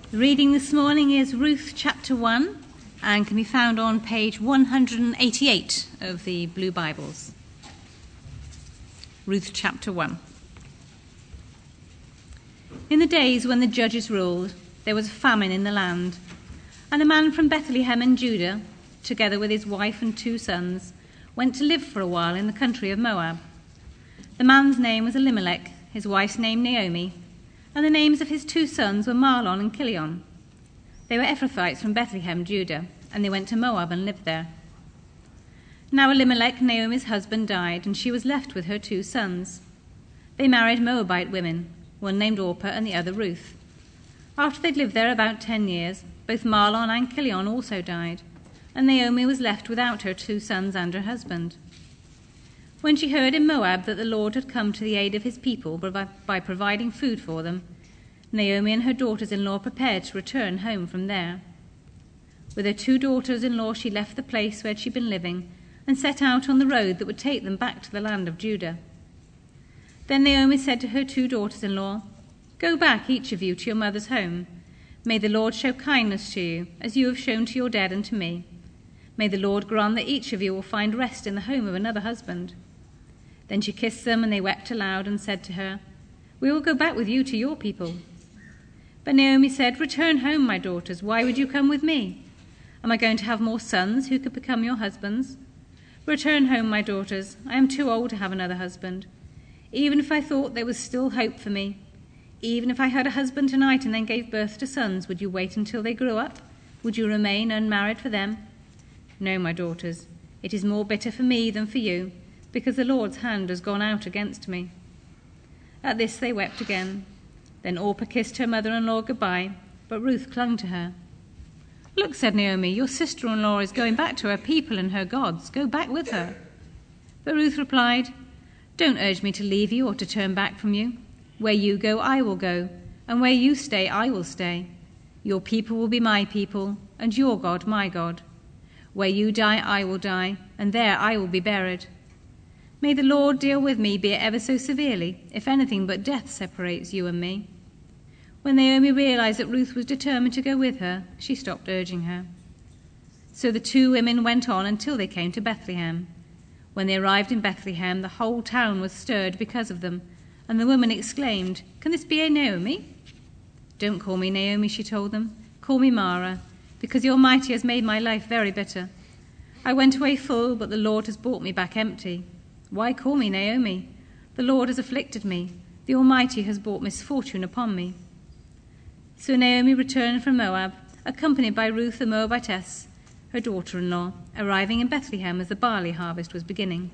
The reading this morning is Ruth chapter 1 and can be found on page 188 of the Blue Bibles. Ruth chapter 1. In the days when the judges ruled, there was a famine in the land, and a man from Bethlehem in Judah, together with his wife and 2 sons, went to live for a while in the country of Moab. The man's name was Elimelech, his wife's name Naomi, and the names of his 2 sons were Mahlon and Chilion. They were Ephrathites from Bethlehem, Judah, and they went to Moab and lived there. Now Elimelech, Naomi's husband, died, and she was left with her 2 sons. They married Moabite women, one named Orpah and the other Ruth. After they'd lived there about 10 years, both Mahlon and Chilion also died, and Naomi was left without her 2 sons and her husband. When she heard in Moab that the Lord had come to the aid of his people by providing food for them, Naomi and her daughters-in-law prepared to return home from there. With her 2 daughters-in-law she left the place where she'd been living and set out on the road that would take them back to the land of Judah. Then Naomi said to her 2 daughters-in-law, "Go back, each of you, to your mother's home. May the Lord show kindness to you, as you have shown to your dead and to me. May the Lord grant that each of you will find rest in the home of another husband." Then she kissed them, and they wept aloud and said to her, "We will go back with you to your people." But Naomi said, "Return home, my daughters. Why would you come with me? Am I going to have more sons who could become your husbands? Return home, my daughters. I am too old to have another husband. Even if I thought there was still hope for me, even if I had a husband tonight and then gave birth to sons, would you wait until they grew up? Would you remain unmarried for them? No, my daughters, it is more bitter for me than for you, because the Lord's hand has gone out against me." At this they wept again. Then Orpah kissed her mother-in-law goodbye, but Ruth clung to her. "Look," said Naomi, "your sister-in-law is going back to her people and her gods. Go back with her." But Ruth replied, "Don't urge me to leave you or to turn back from you. Where you go, I will go, and where you stay, I will stay. Your people will be my people, and your God my God. Where you die, I will die, and there I will be buried. May the Lord deal with me, be it ever so severely, if anything but death separates you and me." When Naomi realized that Ruth was determined to go with her, she stopped urging her. So the 2 women went on until they came to Bethlehem. When they arrived in Bethlehem, the whole town was stirred because of them, and the woman exclaimed, "Can this be Naomi?" "Don't call me Naomi," she told them. "Call me Mara, because the Almighty has made my life very bitter. I went away full, but the Lord has brought me back empty. Why call me Naomi? The Lord has afflicted me. The Almighty has brought misfortune upon me." So Naomi returned from Moab, accompanied by Ruth the Moabitess, her daughter-in-law, arriving in Bethlehem as the barley harvest was beginning.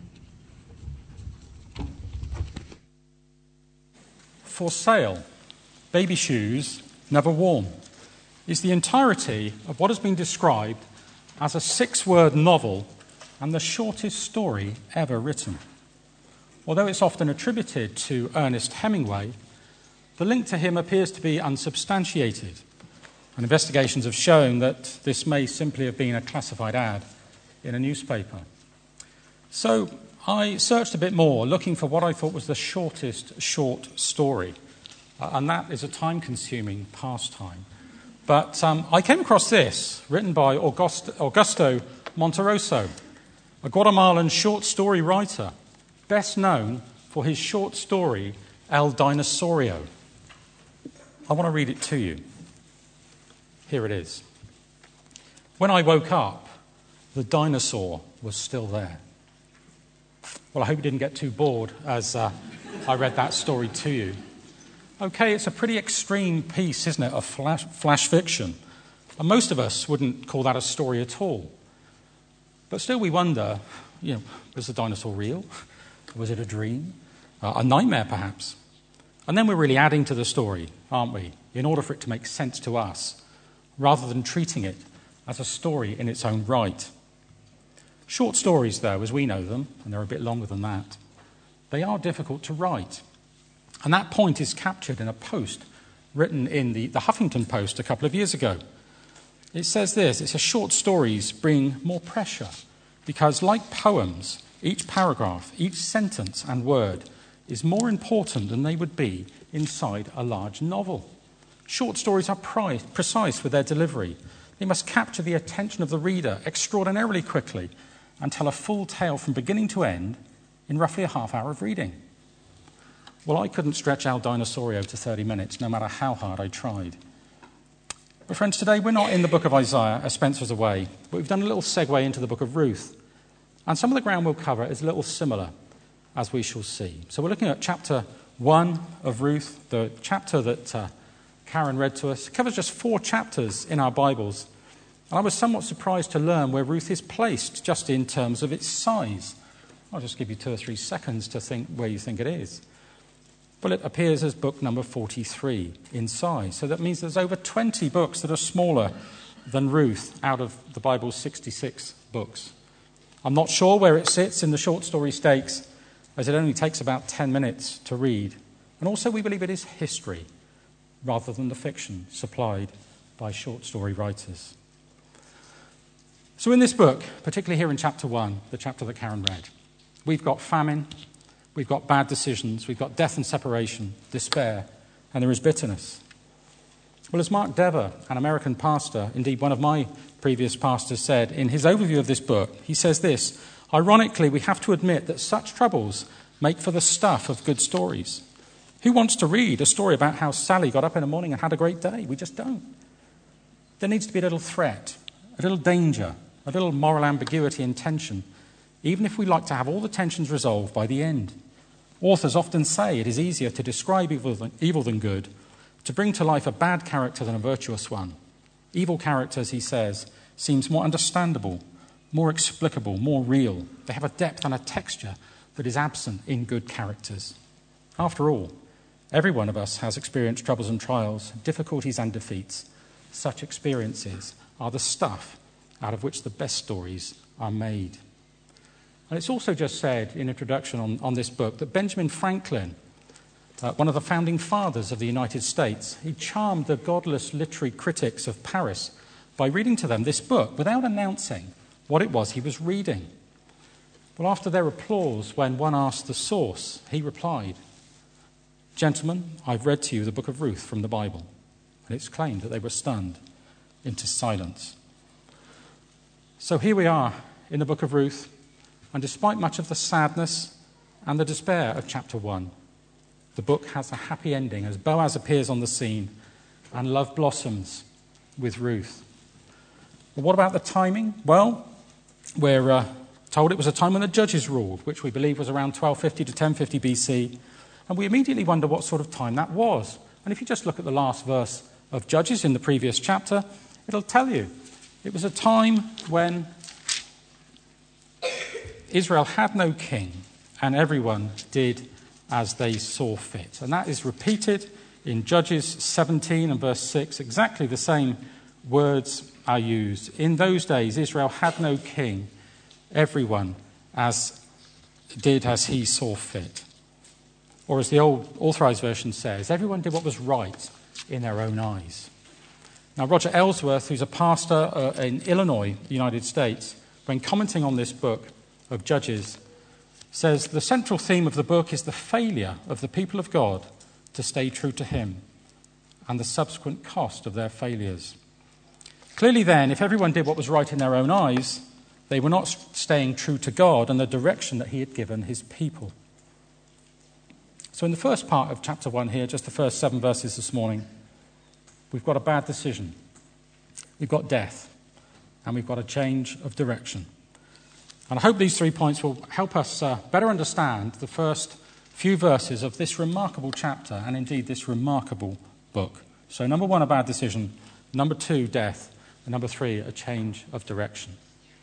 For sale, baby shoes, never worn, is the entirety of what has been described as a 6-word novel and the shortest story ever written. Although it's often attributed to Ernest Hemingway, the link to him appears to be unsubstantiated, and investigations have shown that this may simply have been a classified ad in a newspaper. So I searched a bit more, looking for what I thought was the shortest short story, and that is a time-consuming pastime. But I came across this, written by Augusto Monterroso, a Guatemalan short story writer, best known for his short story, El Dinosaurio. I want to read it to you. Here it is. "When I woke up, the dinosaur was still there." Well, I hope you didn't get too bored as I read that story to you. Okay, it's a pretty extreme piece, isn't it, of flash fiction. And most of us wouldn't call that a story at all. But still we wonder, was the dinosaur real? Was it a dream? A nightmare, perhaps? And then we're really adding to the story, aren't we, in order for it to make sense to us, rather than treating it as a story in its own right. Short stories, though, as we know them, and they're a bit longer than that, they are difficult to write. And that point is captured in a post written in the Huffington Post a couple of years ago. It says this: it says, "Short stories bring more pressure because, like poems, each paragraph, each sentence and word is more important than they would be inside a large novel. Short stories are precise with their delivery. They must capture the attention of the reader extraordinarily quickly and tell a full tale from beginning to end in roughly a half hour of reading. Well, I couldn't stretch El Dinosaurio to 30 minutes, no matter how hard I tried. But friends, today we're not in the book of Isaiah, as Spencer's away, but we've done a little segue into the book of Ruth. And some of the ground we'll cover is a little similar, as we shall see. So we're looking at chapter 1 of Ruth, the chapter that Karen read to us. It covers just 4 chapters in our Bibles. And I was somewhat surprised to learn where Ruth is placed, just in terms of its size. I'll just give you 2 or 3 seconds to think where you think it is. Well, it appears as book number 43 in size. So that means there's over 20 books that are smaller than Ruth out of the Bible's 66 books. I'm not sure where it sits in the short story stakes, as it only takes about 10 minutes to read. And also we believe it is history, rather than the fiction supplied by short story writers. So in this book, particularly here in chapter 1, the chapter that Karen read, we've got famine, we've got bad decisions, we've got death and separation, despair, and there is bitterness. Well, as Mark Dever, an American pastor, indeed one of my previous pastors, said in his overview of this book, he says this: ironically, we have to admit that such troubles make for the stuff of good stories. Who wants to read a story about how Sally got up in the morning and had a great day? We just don't. There needs to be a little threat, a little danger, a little moral ambiguity and tension, even if we like to have all the tensions resolved by the end. Authors often say it is easier to describe evil than good, to bring to life a bad character than a virtuous one. Evil characters, he says, seems more understandable, more explicable, more real. They have a depth and a texture that is absent in good characters. After all, every one of us has experienced troubles and trials, difficulties and defeats. Such experiences are the stuff out of which the best stories are made. And it's also just said in introduction on this book that Benjamin Franklin, one of the founding fathers of the United States, he charmed the godless literary critics of Paris by reading to them this book without announcing what it was he was reading. Well, after their applause, when one asked the source, he replied, "Gentlemen, I've read to you the book of Ruth from the Bible." And it's claimed that they were stunned into silence. So here we are in the book of Ruth, and despite much of the sadness and the despair of chapter 1, the book has a happy ending as Boaz appears on the scene and love blossoms with Ruth. But what about the timing? Well, we're told it was a time when the judges ruled, which we believe was around 1250 to 1050 BC, and we immediately wonder what sort of time that was. And if you just look at the last verse of Judges in the previous chapter, it'll tell you it was a time when Israel had no king and everyone did as they saw fit. And that is repeated in Judges 17 and verse 6. Exactly the same words are used. In those days, Israel had no king, everyone did as he saw fit. Or as the old Authorized Version says, everyone did what was right in their own eyes. Now, Roger Ellsworth, who's a pastor in Illinois, the United States, when commenting on this book of Judges, says the central theme of the book is the failure of the people of God to stay true to him and the subsequent cost of their failures. Clearly then, if everyone did what was right in their own eyes, they were not staying true to God and the direction that he had given his people. So in the first part of chapter 1 here, just the first 7 verses this morning, we've got a bad decision, we've got death, and we've got a change of direction. And I hope these 3 points will help us better understand the first few verses of this remarkable chapter and indeed this remarkable book. So number 1, a bad decision. Number 2, death. And number 3, a change of direction.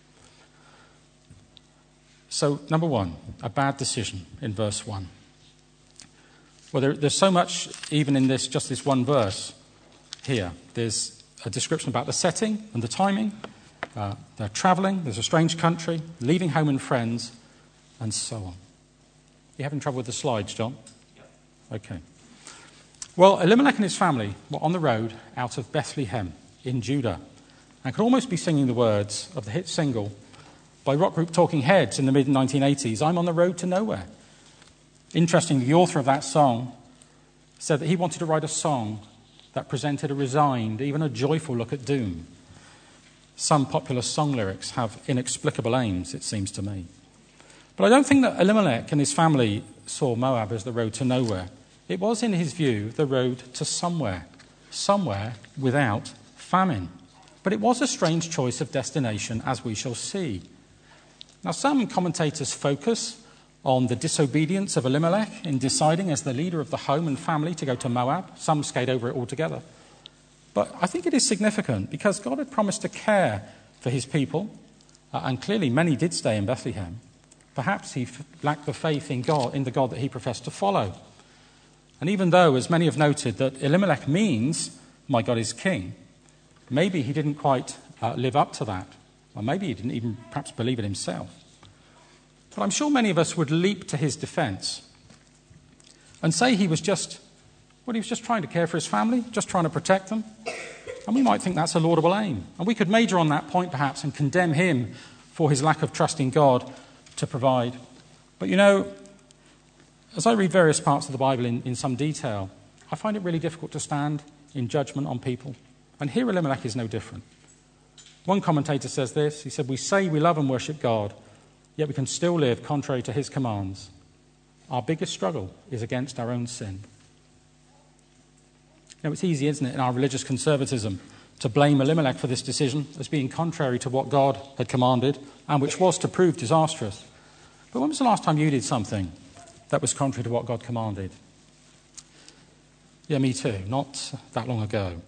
So number 1, a bad decision in verse 1. Well, there's so much even in just this one verse here. There's a description about the setting and the timing. They're travelling, there's a strange country, leaving home and friends, and so on. You having trouble with the slides, John? Okay. Well, Elimelech and his family were on the road out of Bethlehem in Judah and could almost be singing the words of the hit single by rock group Talking Heads in the mid-1980s, "I'm on the road to nowhere." Interestingly, the author of that song said that he wanted to write a song that presented a resigned, even a joyful look at doom. Some popular song lyrics have inexplicable aims, it seems to me. But I don't think that Elimelech and his family saw Moab as the road to nowhere. It was, in his view, the road to somewhere without famine. But it was a strange choice of destination, as we shall see. Now, some commentators focus on the disobedience of Elimelech in deciding as the leader of the home and family to go to Moab. Some skate over it altogether. But I think it is significant because God had promised to care for his people, and clearly many did stay in Bethlehem. Perhaps he lacked the faith in God, in the God that he professed to follow. And even though, as many have noted, that Elimelech means, my God is king, maybe he didn't quite live up to that. Or maybe he didn't even perhaps believe it himself. But I'm sure many of us would leap to his defense and say he was just trying to care for his family, just trying to protect them. And we might think that's a laudable aim. And we could major on that point perhaps and condemn him for his lack of trust in God to provide. But as I read various parts of the Bible in some detail, I find it really difficult to stand in judgment on people. And here Elimelech is no different. One commentator says this, he said, "We say we love and worship God, yet we can still live contrary to his commands. Our biggest struggle is against our own sin." It's easy, isn't it, in our religious conservatism to blame Elimelech for this decision as being contrary to what God had commanded and which was to prove disastrous. But when was the last time you did something that was contrary to what God commanded? Yeah, me too, not that long ago.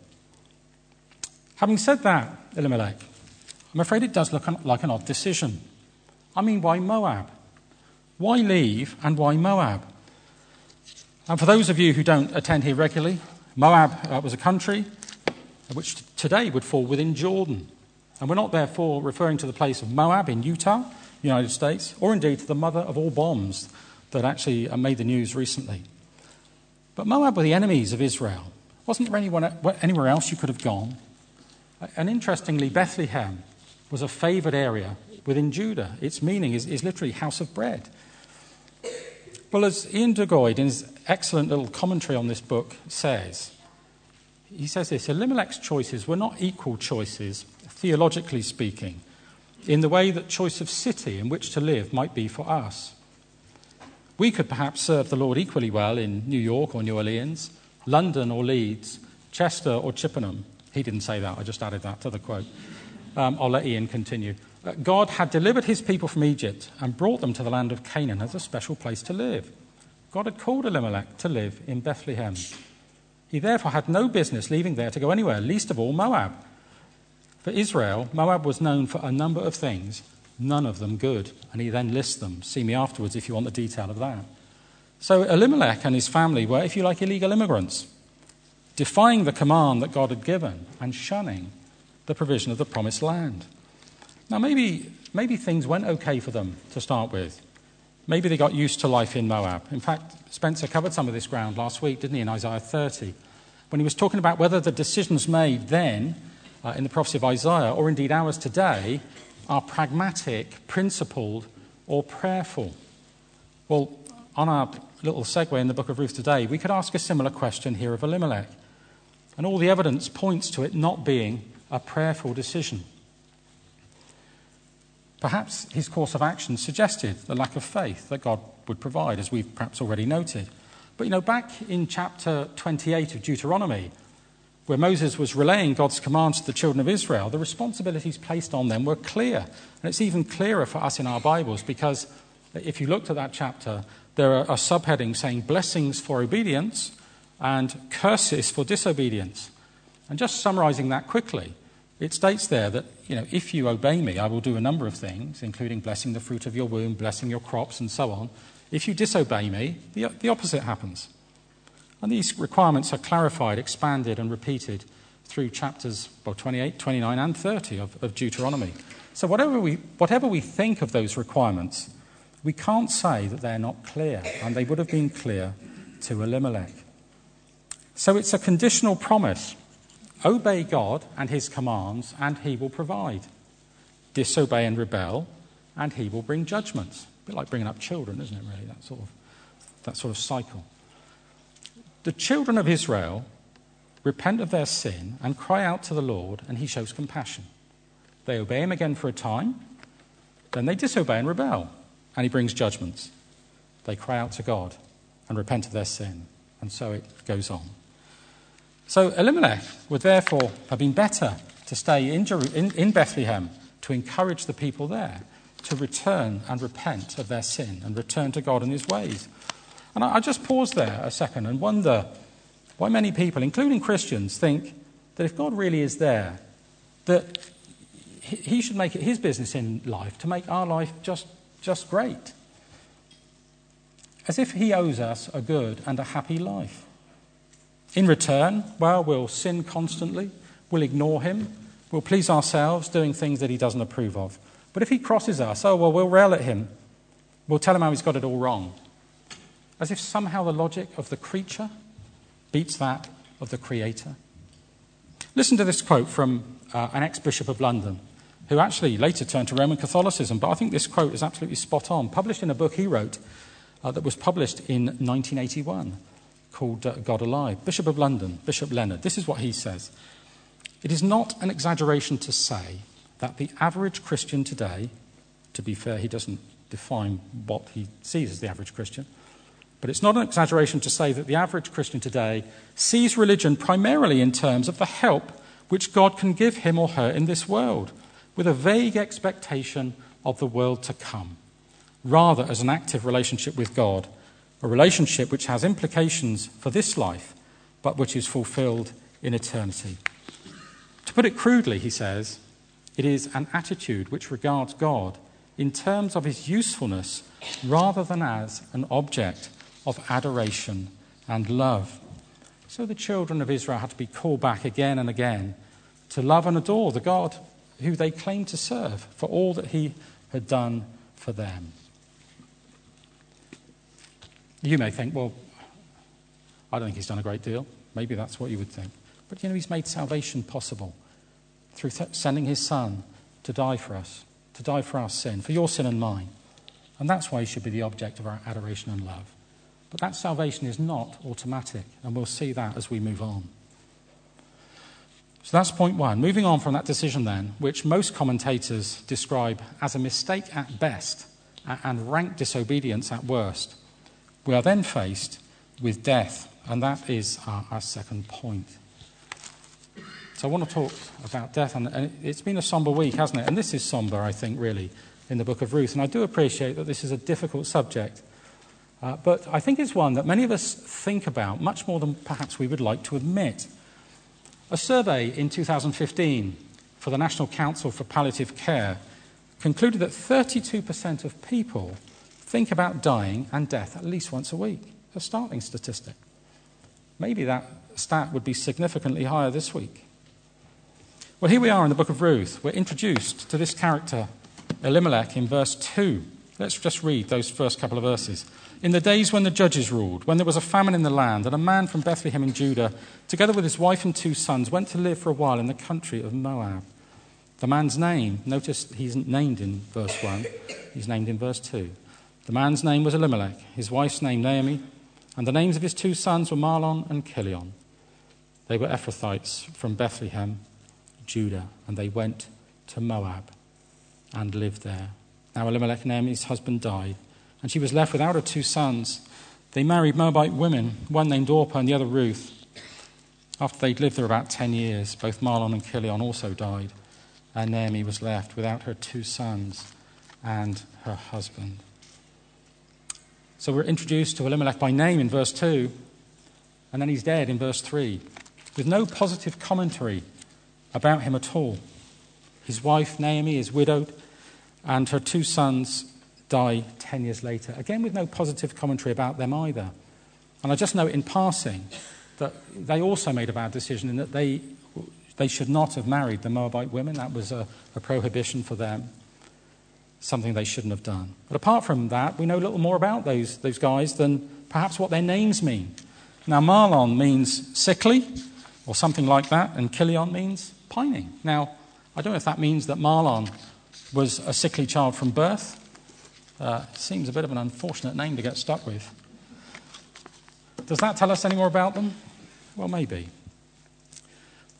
Having said that, Elimelech, I'm afraid it does look like an odd decision. I mean, why Moab? Why leave and why Moab? And for those of you who don't attend here regularly, Moab was a country which today would fall within Jordan. And we're not therefore referring to the place of Moab in Utah, United States, or indeed to the mother of all bombs that actually made the news recently. But Moab were the enemies of Israel. Wasn't there anywhere else you could have gone? And interestingly, Bethlehem was a favoured area within Judah. Its meaning is literally house of bread. Well, as Ian Duguid, in his excellent little commentary on this book, says, he says this: Elimelech's choices were not equal choices, theologically speaking, in the way that choice of city in which to live might be for us. We could perhaps serve the Lord equally well in New York or New Orleans, London or Leeds, Chester or Chippenham. He didn't say that, I just added that to the quote. I'll let Ian continue. God had delivered his people from Egypt and brought them to the land of Canaan as a special place to live. God had called Elimelech to live in Bethlehem. He therefore had no business leaving there to go anywhere, least of all Moab. For Israel, Moab was known for a number of things, none of them good. And he then lists them. See me afterwards if you want the detail of that. So Elimelech and his family were, if you like, illegal immigrants, defying the command that God had given and shunning the provision of the promised land. Now, maybe things went okay for them to start with. Maybe they got used to life in Moab. In fact, Spencer covered some of this ground last week, didn't he, in Isaiah 30, when he was talking about whether the decisions made then in the prophecy of Isaiah, or indeed ours today, are pragmatic, principled, or prayerful. Well, on our little segue in the book of Ruth today, we could ask a similar question here of Elimelech. And all the evidence points to it not being a prayerful decision. Perhaps his course of action suggested the lack of faith that God would provide, as we've perhaps already noted. But, back in chapter 28 of Deuteronomy, where Moses was relaying God's commands to the children of Israel, the responsibilities placed on them were clear. And it's even clearer for us in our Bibles, because if you looked at that chapter, there are subheadings saying blessings for obedience and curses for disobedience. And just summarizing that quickly, it states there that, if you obey me, I will do a number of things, including blessing the fruit of your womb, blessing your crops, and so on. If you disobey me, the opposite happens. And these requirements are clarified, expanded, and repeated through chapters 28, 29, and 30 of Deuteronomy. So whatever we think of those requirements, we can't say that they're not clear, and they would have been clear to Elimelech. So it's a conditional promise. Obey God and his commands, and he will provide. Disobey and rebel, and he will bring judgments. A bit like bringing up children, isn't it, really, that sort of cycle. The children of Israel repent of their sin, and cry out to the Lord, and he shows compassion. They obey him again for a time, then they disobey and rebel, and he brings judgments. They cry out to God and repent of their sin, and so it goes on. So Elimelech would therefore have been better to stay in Bethlehem to encourage the people there to return and repent of their sin and return to God and his ways. And I just pause there a second and wonder why many people, including Christians, think that if God really is there, that he should make it his business in life to make our life just great. As if he owes us a good and a happy life. In return, well, we'll sin constantly, we'll ignore him, we'll please ourselves doing things that he doesn't approve of. But if he crosses us, we'll rail at him, we'll tell him how he's got it all wrong. As if somehow the logic of the creature beats that of the Creator. Listen to this quote from an ex-bishop of London, who actually later turned to Roman Catholicism, but I think this quote is absolutely spot on, published in a book he wrote that was published in 1981 called God Alive. Bishop of London, Bishop Leonard, this is what he says. It is not an exaggeration to say that the average Christian today, to be fair, he doesn't define what he sees as the average Christian, but it's not an exaggeration to say that the average Christian today sees religion primarily in terms of the help which God can give him or her in this world, with a vague expectation of the world to come, rather as an active relationship with God, a relationship which has implications for this life, but which is fulfilled in eternity. To put it crudely, he says, it is an attitude which regards God in terms of his usefulness rather than as an object of adoration and love. So the children of Israel had to be called back again and again to love and adore the God who they claimed to serve for all that he had done for them. You may think, well, I don't think he's done a great deal. Maybe that's what you would think. But he's made salvation possible through sending his son to die for us, to die for our sin, for your sin and mine. And that's why he should be the object of our adoration and love. But that salvation is not automatic, and we'll see that as we move on. So that's point one. Moving on from that decision then, which most commentators describe as a mistake at best and rank disobedience at worst, we are then faced with death, and that is our second point. So I want to talk about death, and it's been a somber week, hasn't it? And this is somber, I think, really, in the book of Ruth. And I do appreciate that this is a difficult subject. But I think it's one that many of us think about much more than perhaps we would like to admit. A survey in 2015 for the National Council for Palliative Care concluded that 32% of people think about dying and death at least once a week. A startling statistic. Maybe that stat would be significantly higher this week. Well, here we are in the book of Ruth. We're introduced to this character, Elimelech, in verse 2. Let's just read those first couple of verses. In the days when the judges ruled, when there was a famine in the land, and a man from Bethlehem in Judah, together with his wife and 2 sons, went to live for a while in the country of Moab. The man's name, notice he's named in verse 1, he's named in verse 2. The man's name was Elimelech, his wife's name Naomi, and the names of his 2 sons were Mahlon and Chilion. They were Ephrathites from Bethlehem, Judah, and they went to Moab and lived there. Now Elimelech, Naomi's husband, died, and she was left without her 2 sons. They married Moabite women, one named Orpah and the other Ruth. After they'd lived there about 10 years, both Mahlon and Chilion also died, and Naomi was left without her 2 sons and her husband. So we're introduced to Elimelech by name in verse 2, and then he's dead in verse 3, with no positive commentary about him at all. His wife, Naomi, is widowed, and her 2 sons die 10 years later. Again, with no positive commentary about them either. And I just note in passing that they also made a bad decision in that they should not have married the Moabite women. That was a prohibition for them, something they shouldn't have done. But apart from that, we know a little more about those guys than perhaps what their names mean. Now, Mahlon means sickly, or something like that, and Chilion means pining. Now, I don't know if that means that Mahlon was a sickly child from birth. Seems a bit of an unfortunate name to get stuck with. Does that tell us any more about them? Well, maybe.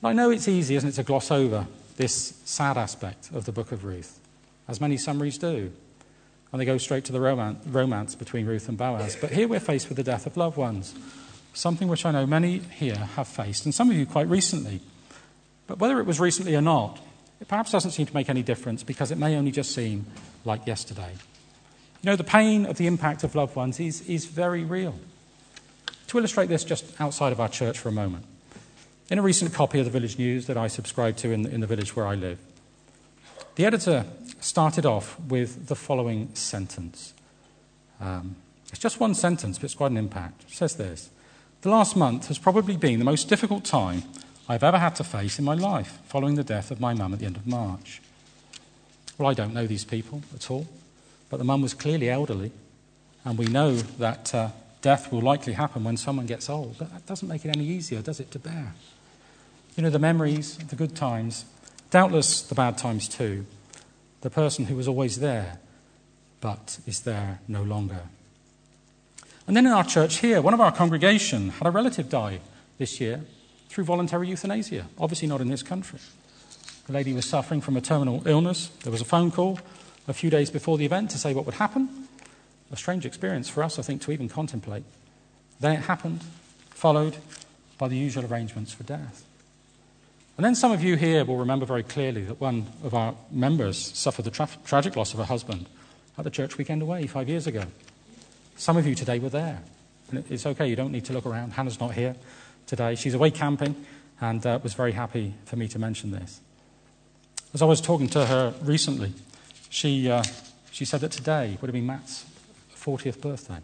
But I know it's easy, isn't it, to gloss over this sad aspect of the book of Ruth, as many summaries do. And they go straight to the romance between Ruth and Boaz. But here we're faced with the death of loved ones, something which I know many here have faced, and some of you quite recently. But whether it was recently or not, it perhaps doesn't seem to make any difference because it may only just seem like yesterday. You know, the pain of the impact of loved ones is very real. To illustrate this just outside of our church for a moment, in a recent copy of the Village News that I subscribe to in the village where I live, the editor started off with the following sentence. It's just one sentence, but it's quite an impact. It says this: "The last month has probably been the most difficult time I've ever had to face in my life, following the death of my mum at the end of March." Well, I don't know these people at all, but the mum was clearly elderly, and we know that death will likely happen when someone gets old. But that doesn't make it any easier, does it, to bear? You know, the memories, the good times, doubtless the bad times too. The person who was always there, but is there no longer. And then in our church here, one of our congregation had a relative die this year through voluntary euthanasia, obviously not in this country. The lady was suffering from a terminal illness. There was a phone call a few days before the event to say what would happen. A strange experience for us, I think, to even contemplate. Then it happened, followed by the usual arrangements for death. And then some of you here will remember very clearly that one of our members suffered the tragic loss of her husband at the church weekend away 5 years ago. Some of you today were there. And it's okay, you don't need to look around. Hannah's not here today. She's away camping and was very happy for me to mention this. As I was talking to her recently, she said that today would have been Matt's 40th birthday.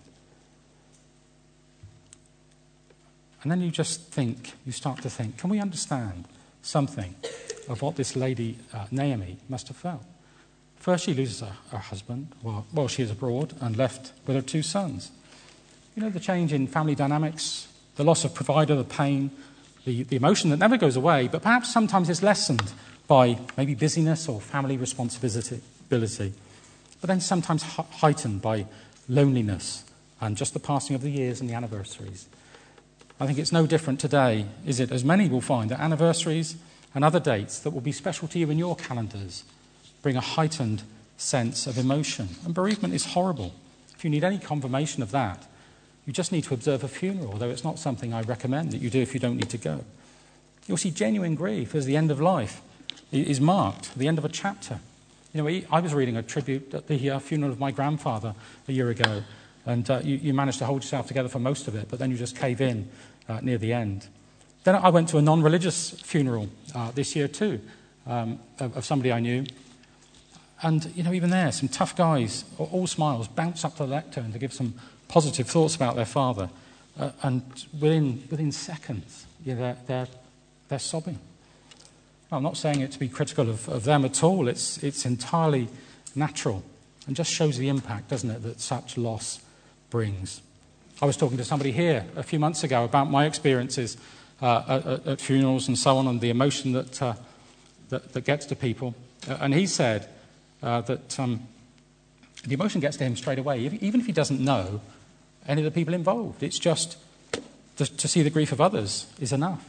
And then you start to think, can we understand something of what this lady, Naomi, must have felt? First, she loses her husband while she is abroad and left with her 2 sons. You know, the change in family dynamics, the loss of provider, the pain, the emotion that never goes away, but perhaps sometimes is lessened by maybe busyness or family responsibility, but then sometimes heightened by loneliness and just the passing of the years and the anniversaries. I think it's no different today, is it? As many will find that anniversaries and other dates that will be special to you in your calendars bring a heightened sense of emotion. And bereavement is horrible. If you need any confirmation of that, you just need to observe a funeral, though it's not something I recommend that you do if you don't need to go. You'll see genuine grief as the end of life is marked, the end of a chapter. You know, I was reading a tribute at the funeral of my grandfather a year ago, and you managed to hold yourself together for most of it, but then you just cave in near the end. Then I went to a non-religious funeral this year too, of somebody I knew. And, you know, even there, some tough guys, all smiles, bounce up to the lectern to give some positive thoughts about their father. And within seconds, they're sobbing. Well, I'm not saying it to be critical of them at all. It's entirely natural and just shows the impact, doesn't it, that such loss brings. I was talking to somebody here a few months ago about my experiences at funerals and so on, and the emotion that gets to people. And he said that the emotion gets to him straight away, even if he doesn't know any of the people involved. It's just to see the grief of others is enough.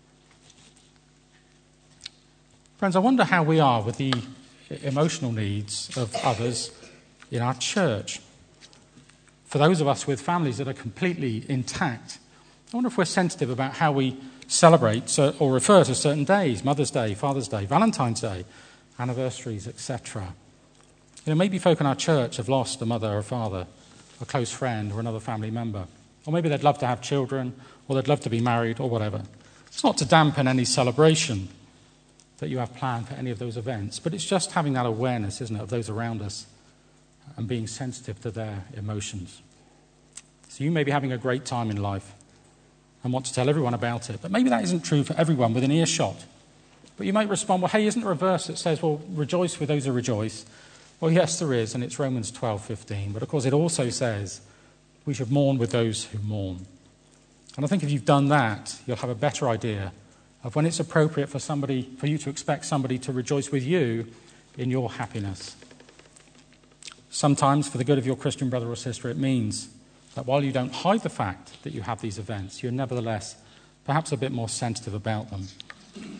Friends, I wonder how we are with the emotional needs of others in our church. For those of us with families that are completely intact, I wonder if we're sensitive about how we celebrate or refer to certain days: Mother's Day, Father's Day, Valentine's Day, anniversaries, etc. You know, maybe folk in our church have lost a mother or a father, a close friend or another family member. Or maybe they'd love to have children, or they'd love to be married, or whatever. It's not to dampen any celebration that you have planned for any of those events, but it's just having that awareness, isn't it, of those around us and being sensitive to their emotions. So you may be having a great time in life and want to tell everyone about it, but maybe that isn't true for everyone within earshot. But you might respond, well, hey, isn't there a verse that says, well, rejoice with those who rejoice? Well, yes, there is, and it's Romans 12:15. But of course, it also says we should mourn with those who mourn. And I think if you've done that, you'll have a better idea of when it's appropriate for you to expect somebody to rejoice with you in your happiness. Sometimes, for the good of your Christian brother or sister, it means that while you don't hide the fact that you have these events, you're nevertheless perhaps a bit more sensitive about them.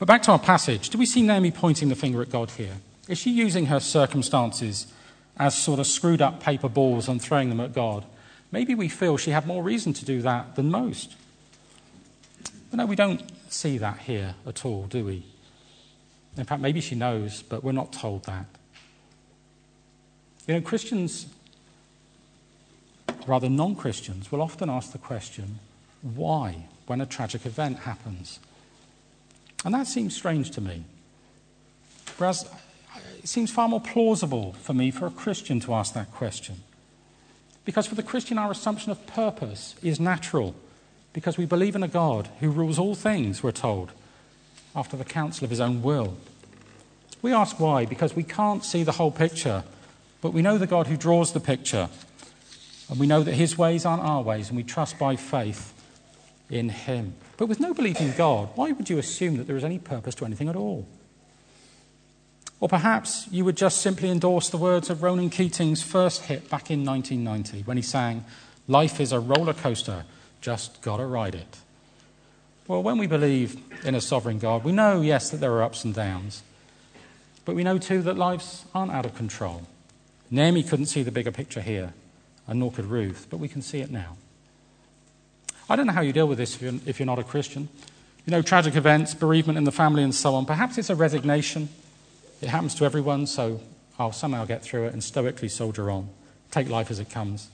But back to our passage. Do we see Naomi pointing the finger at God here? Is she using her circumstances as sort of screwed up paper balls and throwing them at God? Maybe we feel she had more reason to do that than most. But no, we don't see that here at all, do we? In fact, maybe she knows, but we're not told that. You know, Christians, rather non-Christians, will often ask the question, why, when a tragic event happens? And that seems strange to me. Whereas it seems far more plausible for me for a Christian to ask that question. Because for the Christian, our assumption of purpose is natural, because we believe in a God who rules all things, we're told, after the counsel of his own will. We ask why, because we can't see the whole picture, but we know the God who draws the picture, and we know that his ways aren't our ways, and we trust by faith in him. But with no belief in God, why would you assume that there is any purpose to anything at all? Or perhaps you would just simply endorse the words of Ronan Keating's first hit back in 1990 when he sang, "Life is a roller coaster, just gotta ride it." Well, when we believe in a sovereign God, we know, yes, that there are ups and downs, but we know too that lives aren't out of control. Naomi couldn't see the bigger picture here, and nor could Ruth, but we can see it now. I don't know how you deal with this if you're not a Christian. You know, tragic events, bereavement in the family and so on. Perhaps it's a resignation. It happens to everyone, so I'll somehow get through it and stoically soldier on. Take life as it comes.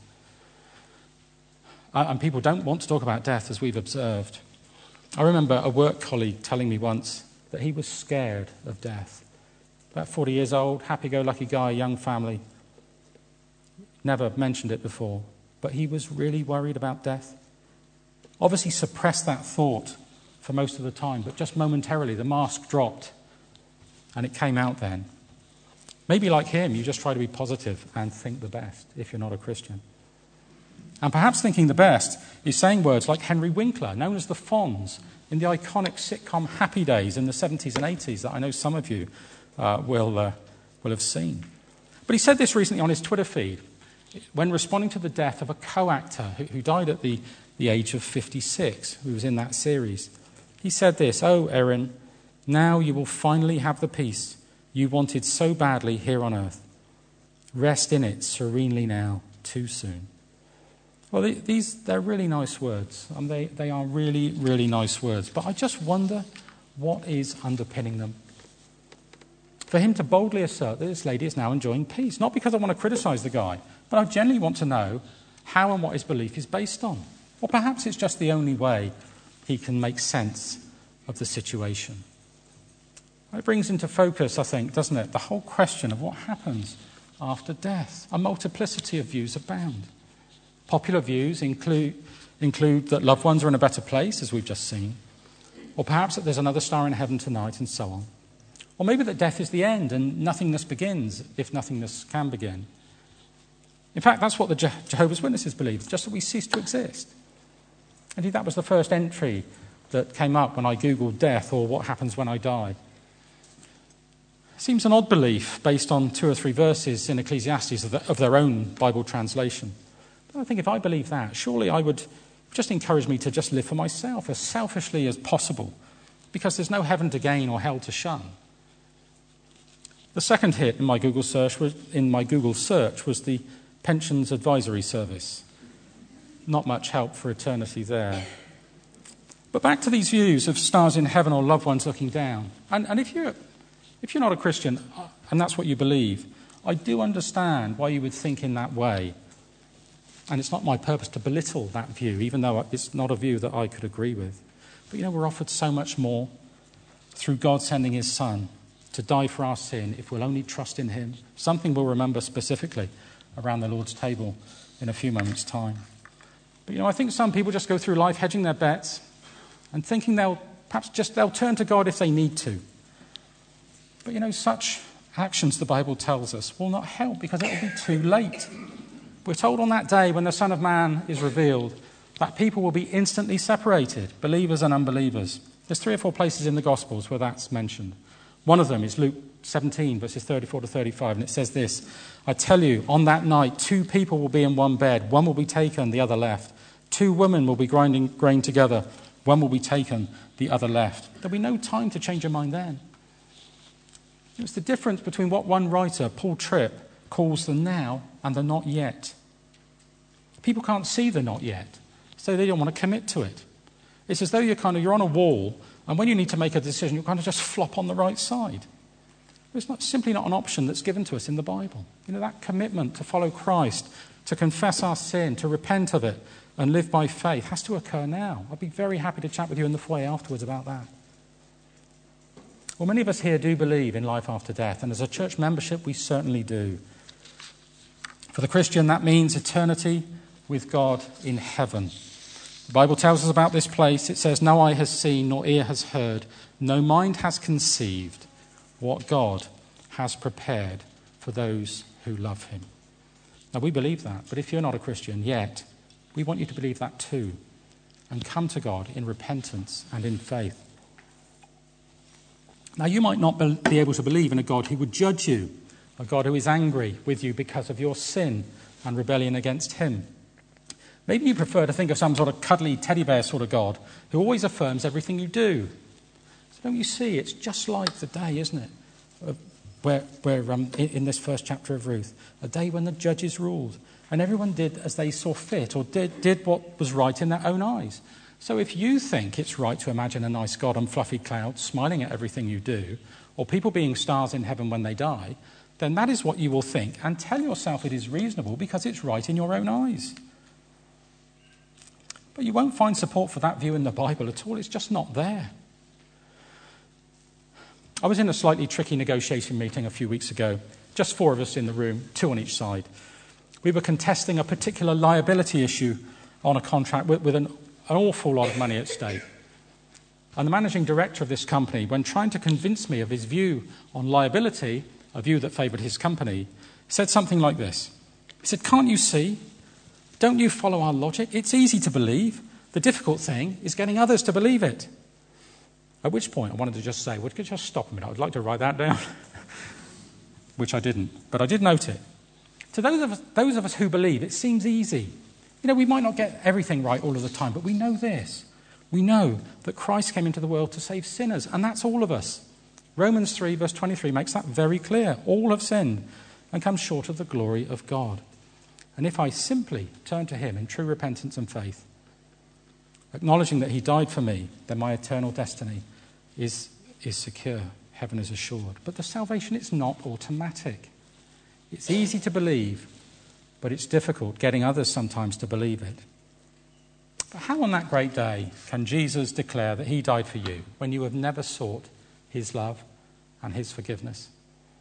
And people don't want to talk about death, as we've observed. I remember a work colleague telling me once that he was scared of death. About 40 years old, happy-go-lucky guy, young family. Never mentioned it before, but he was really worried about death. Obviously suppressed that thought for most of the time, but just momentarily the mask dropped and it came out then. Maybe like him, you just try to be positive and think the best if you're not a Christian. And perhaps thinking the best is saying words like Henry Winkler, known as the Fonz, in the iconic sitcom Happy Days in the 70s and 80s that I know some of you will have seen. But he said this recently on his Twitter feed when responding to the death of a co-actor who died at the age of 56, who was in that series. He said this, "Oh, Erin, now you will finally have the peace you wanted so badly here on earth. Rest in it serenely now, too soon." Well, they're really nice words. They are really, really nice words. But I just wonder what is underpinning them. For him to boldly assert that this lady is now enjoying peace, not because I want to criticize the guy, but I genuinely want to know how and what his belief is based on. Or perhaps it's just the only way he can make sense of the situation. It brings into focus, I think, doesn't it, the whole question of what happens after death. A multiplicity of views abound. Popular views include that loved ones are in a better place, as we've just seen, or perhaps that there's another star in heaven tonight, and so on. Or maybe that death is the end and nothingness begins, if nothingness can begin. In fact, that's what the Jehovah's Witnesses believe, just that we cease to exist. Indeed, that was the first entry that came up when I Googled death or what happens when I die. It seems an odd belief based on 2 or 3 verses in Ecclesiastes of their own Bible translation. But I think if I believe that, surely I would just encourage me to just live for myself as selfishly as possible, because there's no heaven to gain or hell to shun. The second hit in my Google search was the Pensions Advisory Service. Not much help for eternity there. But back to these views of stars in heaven or loved ones looking down. And if you're not a Christian, and that's what you believe, I do understand why you would think in that way. And it's not my purpose to belittle that view, even though it's not a view that I could agree with. But we're offered so much more through God sending his Son to die for our sin if we'll only trust in him. Something we'll remember specifically around the Lord's table in a few moments' time. But I think some people just go through life hedging their bets and thinking they'll turn to God if they need to. But such actions, the Bible tells us, will not help because it will be too late. We're told on that day when the Son of Man is revealed that people will be instantly separated, believers and unbelievers. There's 3 or 4 places in the Gospels where that's mentioned. One of them is Luke 17, verses 34 to 35, and it says this, "I tell you, on that night, 2 people will be in one bed. One will be taken, the other left. 2 women will be growing together. One will be taken, the other left. There'll be no time to change your mind then. It's the difference between what one writer, Paul Tripp, calls the now and the not yet. People can't see the not yet, so they don't want to commit to it. It's as though you're on a wall, and when you need to make a decision, you kind of just flop on the right side. It's simply not an option that's given to us in the Bible. That commitment to follow Christ, to confess our sin, to repent of it, and live by faith has to occur now. I'd be very happy to chat with you in the foyer afterwards about that. Well, many of us here do believe in life after death, and as a church membership, we certainly do. For the Christian, that means eternity with God in heaven. The Bible tells us about this place. It says, "No eye has seen, nor ear has heard, no mind has conceived what God has prepared for those who love him." Now, we believe that, but if you're not a Christian yet, we want you to believe that too, and come to God in repentance and in faith. Now, you might not be able to believe in a God who would judge you, a God who is angry with you because of your sin and rebellion against him. Maybe you prefer to think of some sort of cuddly teddy bear sort of God who always affirms everything you do. So don't you see, it's just like the day, isn't it, where in this first chapter of Ruth, a day when the judges ruled, and everyone did as they saw fit, or did what was right in their own eyes. So if you think it's right to imagine a nice God on fluffy clouds smiling at everything you do, or people being stars in heaven when they die, then that is what you will think, and tell yourself it is reasonable because it's right in your own eyes. But you won't find support for that view in the Bible at all. It's just not there. I was in a slightly tricky negotiation meeting a few weeks ago, just 4 of us in the room, 2 on each side. We were contesting a particular liability issue on a contract with an awful lot of money at stake. And the managing director of this company, when trying to convince me of his view on liability, a view that favoured his company, said something like this. He said, "Can't you see? Don't you follow our logic? It's easy to believe. The difficult thing is getting others to believe it." At which point I wanted to just say, "Would you just stop a minute? I'd like to write that down." Which I didn't, but I did note it. To those of us who believe, it seems easy. We might not get everything right all of the time, but we know this. We know that Christ came into the world to save sinners, and that's all of us. Romans 3, verse 23 makes that very clear. All have sinned and come short of the glory of God. And if I simply turn to him in true repentance and faith, acknowledging that he died for me, then my eternal destiny is secure. Heaven is assured. But the salvation is not automatic. It's easy to believe, but it's difficult getting others sometimes to believe it. But how on that great day can Jesus declare that he died for you when you have never sought his love and his forgiveness?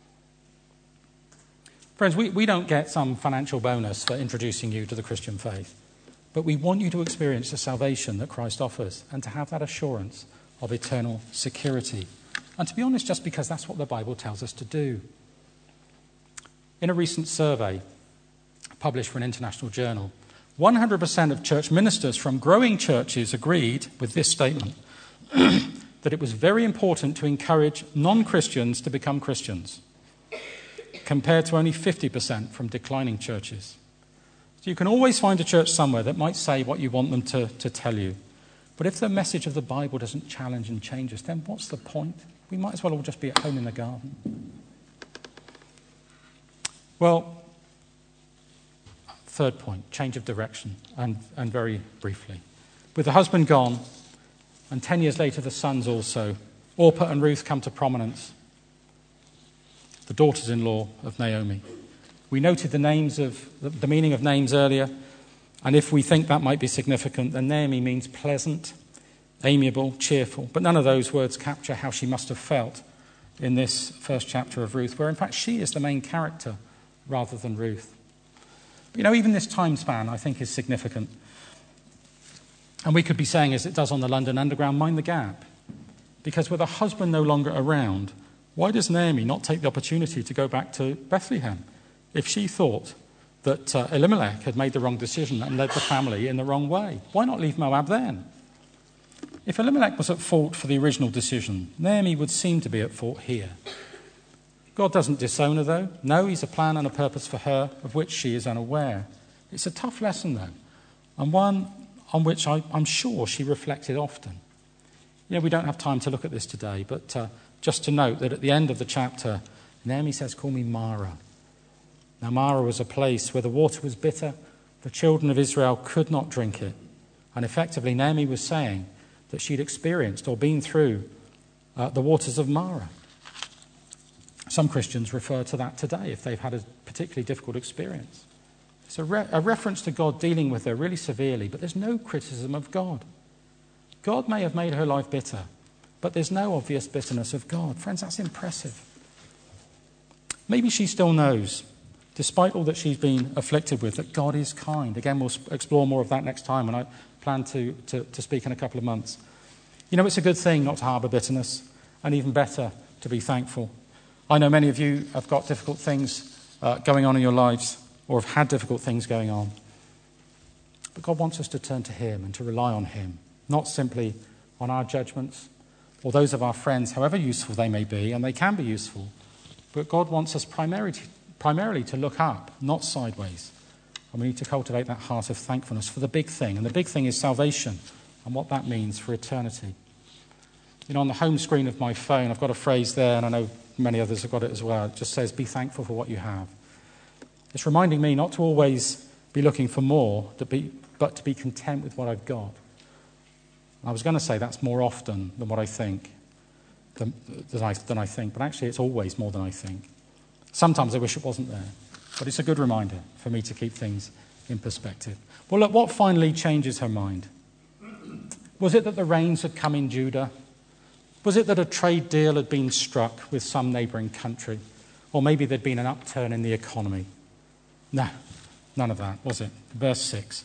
Friends, we don't get some financial bonus for introducing you to the Christian faith, but we want you to experience the salvation that Christ offers and to have that assurance of eternal security. And to be honest, just because that's what the Bible tells us to do. In a recent survey published for an international journal, 100% of church ministers from growing churches agreed with this statement, that it was very important to encourage non-Christians to become Christians, compared to only 50% from declining churches. So you can always find a church somewhere that might say what you want them to tell you. But if the message of the Bible doesn't challenge and change us, then what's the point? We might as well all just be at home in the garden. Well, third point, change of direction, and very briefly. With the husband gone, and 10 years later the sons also, Orpah and Ruth come to prominence, the daughters-in-law of Naomi. We noted the meaning of names earlier, and if we think that might be significant, then Naomi means pleasant, amiable, cheerful. But none of those words capture how she must have felt in this first chapter of Ruth, where in fact she is the main character rather than Ruth. But, even this time span, I think, is significant. And we could be saying, as it does on the London Underground, mind the gap. Because with a husband no longer around, why does Naomi not take the opportunity to go back to Bethlehem if she thought that Elimelech had made the wrong decision and led the family in the wrong way? Why not leave Moab then? If Elimelech was at fault for the original decision, Naomi would seem to be at fault here. God doesn't disown her, though. No, he's a plan and a purpose for her of which she is unaware. It's a tough lesson, though, and one on which I'm sure she reflected often. We don't have time to look at this today, but just to note that at the end of the chapter, Naomi says, "Call me Mara." Now, Mara was a place where the water was bitter. The children of Israel could not drink it. And effectively, Naomi was saying that she'd experienced or been through the waters of Mara. Some Christians refer to that today if they've had a particularly difficult experience. It's a reference to God dealing with her really severely, but there's no criticism of God. God may have made her life bitter, but there's no obvious bitterness of God. Friends, that's impressive. Maybe she still knows, despite all that she's been afflicted with, that God is kind. Again, we'll explore more of that next time, and I plan to speak in a couple of months. It's a good thing not to harbour bitterness, and even better, to be thankful. I know many of you have got difficult things going on in your lives, or have had difficult things going on. But God wants us to turn to him and to rely on him, not simply on our judgments or those of our friends, however useful they may be, and they can be useful. But God wants us primarily to look up, not sideways. And we need to cultivate that heart of thankfulness for the big thing. And the big thing is salvation and what that means for eternity. On the home screen of my phone, I've got a phrase there, and I know many others have got it as well. It just says, "Be thankful for what you have." It's reminding me not to always be looking for more, but to be content with what I've got. I was going to say that's more often than what I think, than I think, but actually it's always more than I think. Sometimes I wish it wasn't there, but it's a good reminder for me to keep things in perspective. Well, look, what finally changes her mind? Was it that the rains had come in Judah? Was it that a trade deal had been struck with some neighbouring country? Or maybe there'd been an upturn in the economy? No, none of that, was it? Verse 6.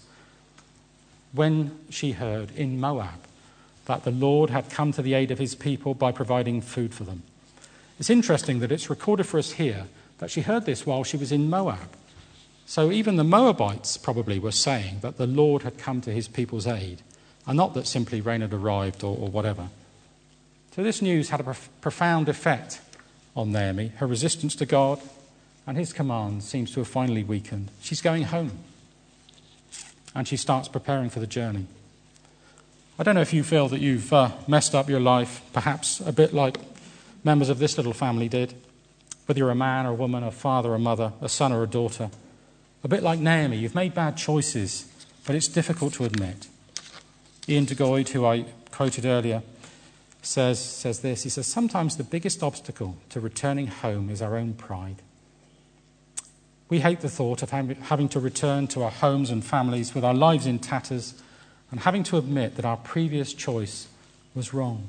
When she heard in Moab that the Lord had come to the aid of his people by providing food for them. It's interesting that it's recorded for us here that she heard this while she was in Moab. So even the Moabites probably were saying that the Lord had come to his people's aid, and not that simply rain had arrived or whatever. So this news had a profound effect on Naomi. Her resistance to God and his command seems to have finally weakened. She's going home. And she starts preparing for the journey. I don't know if you feel that you've messed up your life, perhaps a bit like members of this little family did. Whether you're a man or a woman, a father or mother, a son or a daughter. A bit like Naomi, you've made bad choices, but it's difficult to admit. Ian DeGoyd, who I quoted earlier, says this. He says, "Sometimes the biggest obstacle to returning home is our own pride. We hate the thought of having to return to our homes and families with our lives in tatters and having to admit that our previous choice was wrong.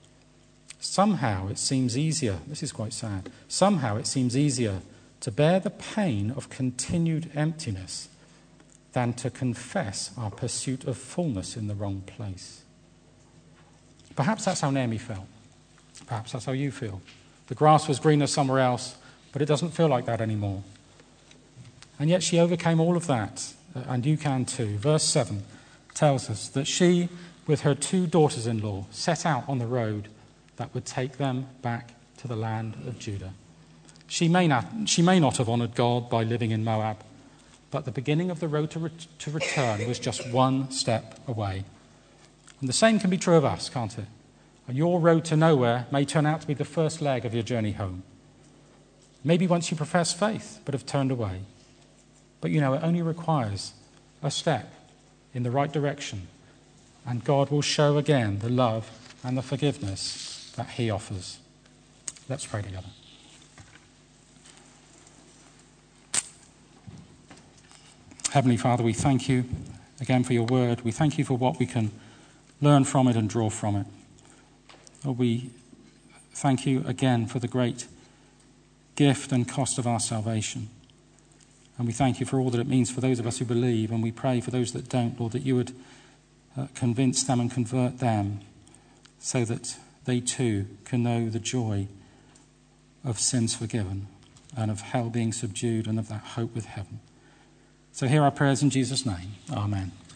Somehow it seems easier," this is quite sad, "somehow it seems easier to bear the pain of continued emptiness than to confess our pursuit of fullness in the wrong place." Perhaps that's how Naomi felt. Perhaps that's how you feel. The grass was greener somewhere else, but it doesn't feel like that anymore. And yet she overcame all of that, and you can too. Verse 7 tells us that she, with her 2 daughters-in-law, set out on the road that would take them back to the land of Judah. She may not have honoured God by living in Moab, but the beginning of the road to return was just one step away. And the same can be true of us, can't it? And your road to nowhere may turn out to be the first leg of your journey home. Maybe once you profess faith but have turned away. But it only requires a step in the right direction, and God will show again the love and the forgiveness that he offers. Let's pray together. Heavenly Father, we thank you again for your word. We thank you for what we can learn from it and draw from it. Lord, we thank you again for the great gift and cost of our salvation. And we thank you for all that it means for those of us who believe. And we pray for those that don't, Lord, that you would convince them and convert them so that they too can know the joy of sins forgiven and of hell being subdued and of that hope with heaven. So hear our prayers in Jesus' name. Amen.